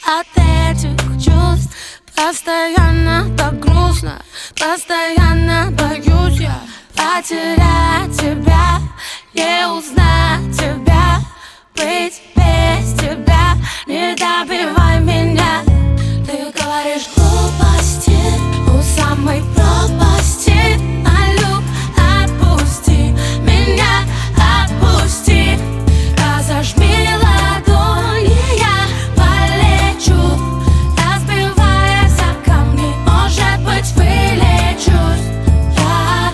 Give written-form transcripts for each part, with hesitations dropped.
от этих чувств. Постоянно так грустно, постоянно боюсь я потерять тебя, не узнать тебя, быть без тебя. Не добивай меня, ты говоришь глупости у самой пропасти. Молю, отпусти меня, отпусти. Разожми ладони, я полечу, разбиваясь о камни, может быть, вылечусь я.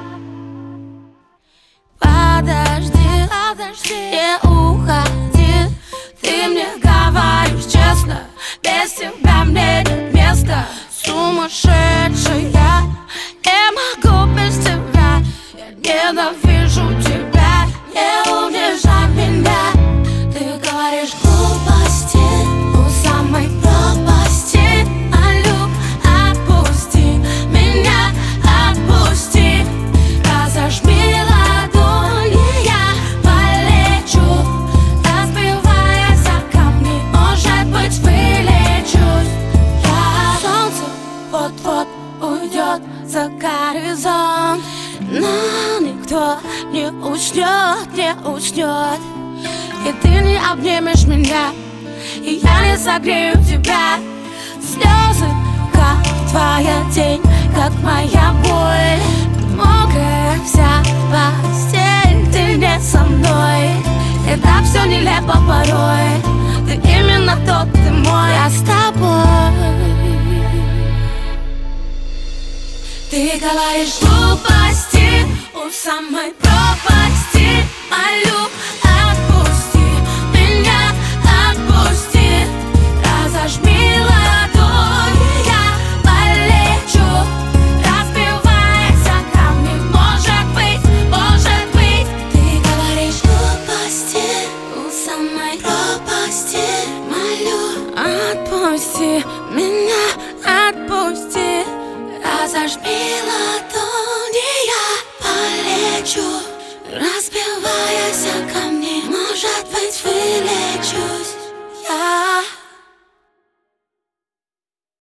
Подожди, не уходи, ты мне говоришь честно, без тебя мне нет места. Сумасшедшая, не могу без тебя, я ненавижу тебя, не унижай меня. Ты говоришь глупости у самой пропасти. Молю, отпусти меня, отпусти. Разожми ладони, я полечу, разбиваясь о камни, может быть, вылечусь я. Солнце вот-вот уйдет за горизонт, но никто не уснет, не уснет. И ты не обнимешь меня, и я не согрею тебя. Слезы, как твоя тень, как моя боль. Мокрая вся постель, ты не со мной. Это все нелепо порой, ты именно тот, ты мой, я с тобой. Ты говоришь глупости у самой пропасти. Молю, отпусти меня, отпусти. Разожми ладони, я полечу, разбиваясь о камни, может быть. Ты говоришь глупости у самой пропасти. Молю, отпусти меня, отпусти. Разожми ладони, я полечу, разбиваясь о камни, может быть, вылечусь я.